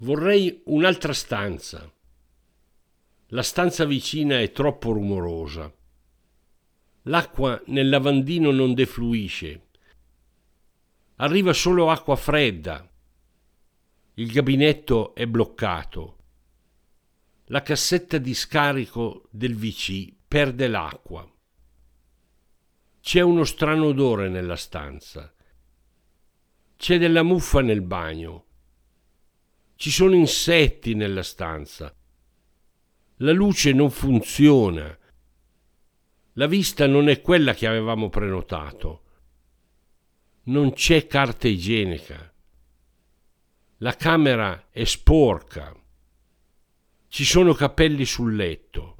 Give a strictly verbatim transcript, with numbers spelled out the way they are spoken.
Vorrei un'altra stanza. La stanza vicina è troppo rumorosa. L'acqua nel lavandino non defluisce. Arriva solo acqua fredda. Il gabinetto è bloccato. La cassetta di scarico del V C perde l'acqua. C'è uno strano odore nella stanza. C'è della muffa nel bagno. Ci sono insetti nella stanza. La luce non funziona. La vista non è quella che avevamo prenotato. Non c'è carta igienica. La camera è sporca. Ci sono capelli sul letto.